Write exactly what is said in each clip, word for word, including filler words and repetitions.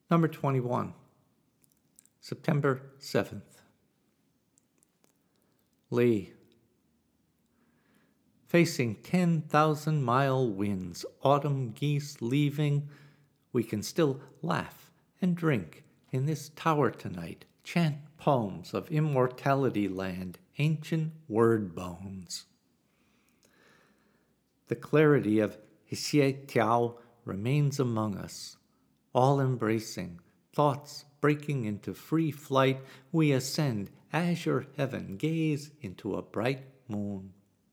Number twenty-one, September seventh. Lee. Facing ten thousand mile winds, autumn geese leaving, we can still laugh and drink in this tower tonight, chant poems of immortality land, ancient word bones. The clarity of Hsieh Tiao remains among us, all embracing, thoughts breaking into free flight, we ascend azure heaven, gaze into a bright moon.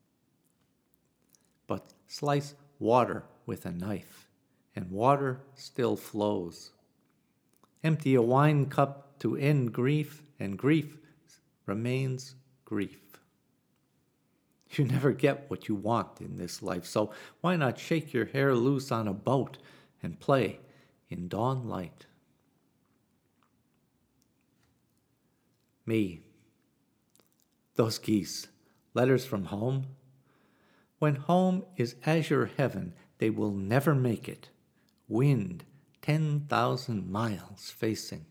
But slice water with a knife, and water still flows. Empty a wine cup to end grief, and grief remains grief. You never get what you want in this life, so why not shake your hair loose on a boat and play in dawn light? Me. Those geese, letters from home? When home is azure heaven, they will never make it. Wind ten thousand miles facing.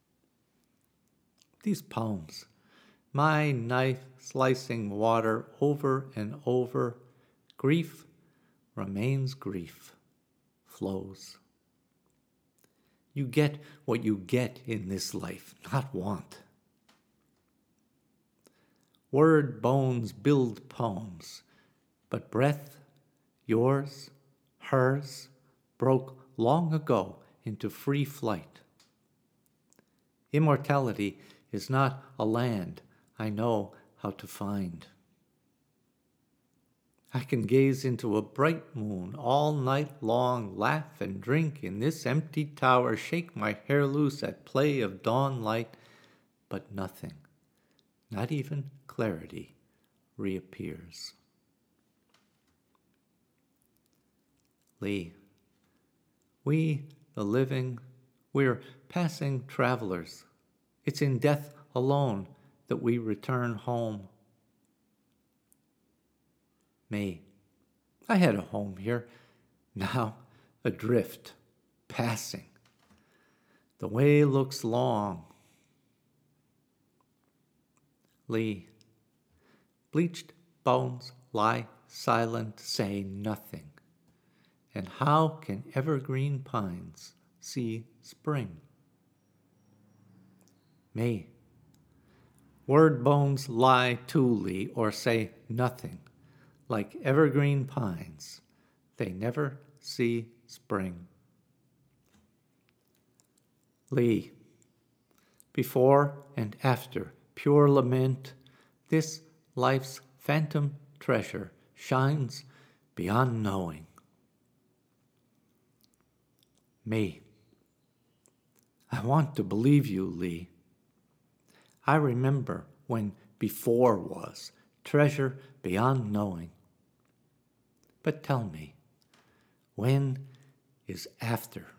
These poems, my knife slicing water over and over, grief remains grief, flows. You get what you get in this life, not want. Word bones build poems, but breath, yours, hers, broke long ago into free flight. Immortality is not a land I know how to find. I can gaze into a bright moon all night long, laugh and drink in this empty tower, shake my hair loose at play of dawn light, but nothing, not even clarity, reappears. Lee, we, the living, we're passing travelers. It's in death alone that we return home. Me, I had a home here, now adrift, passing. The way looks long. Lee, bleached bones lie silent, say nothing. And how can evergreen pines see spring? Me, word bones lie too, Lee, or say nothing. Like evergreen pines, they never see spring. Lee, before and after pure lament, this life's phantom treasure shines beyond knowing. Me, I want to believe you, Lee. I remember when before was treasure beyond knowing. But tell me, when is after?